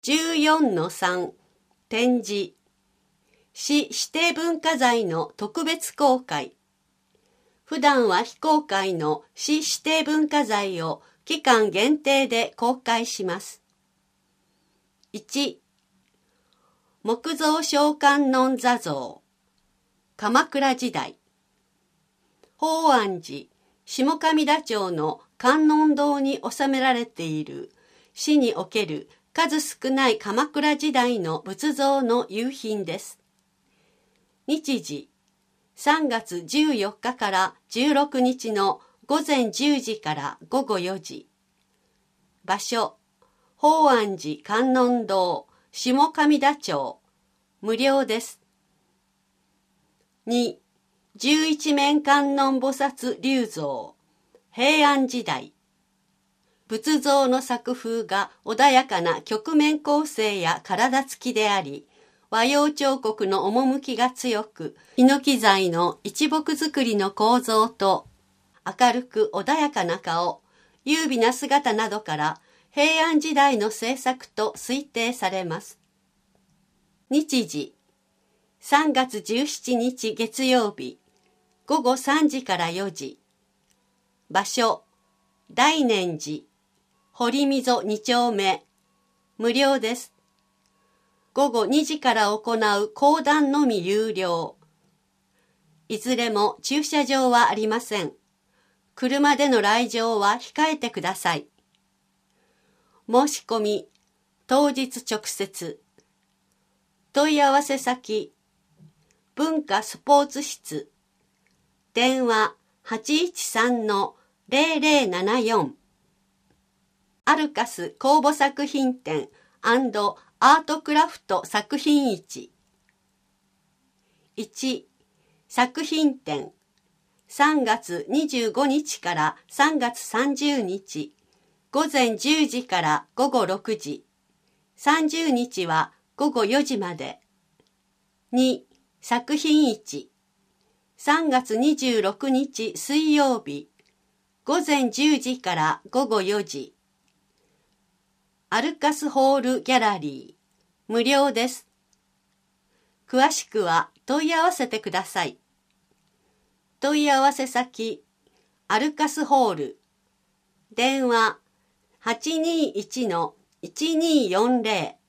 14-3 展示市指定文化財の特別公開。普段は非公開の市指定文化財を期間限定で公開します。1、木造小観音坐像、鎌倉時代。法安寺、下神田町の観音堂に収められている市における数少ない鎌倉時代の仏像の有品です。日時、3月14日から16日の午前10時から午後4時。場所、法安寺観音堂、下神田町。無料です。2、十一面観音菩薩立像、平安時代。仏像の作風が穏やかな曲面構成や体つきであり、和洋彫刻の趣が強く、ヒノキ材の一木造りの構造と、明るく穏やかな顔、優美な姿などから、平安時代の制作と推定されます。日時、3月17日月曜日、午後3時から4時。場所、大念寺、堀溝2丁目。無料です。午後2時から行う講談のみ有料。いずれも駐車場はありません。車での来場は控えてください。申し込み、当日直接。問い合わせ先、文化スポーツ室。電話 813-0074。アルカス公募作品展&アートクラフト作品市。1、作品展。3月25日から3月30日。午前10時から午後6時。30日は午後4時まで。2、作品市。3月26日水曜日。午前10時から午後4時。アルカスホールギャラリー。無料です。詳しくは問い合わせてください。問い合わせ先、アルカスホール。電話 821-1240。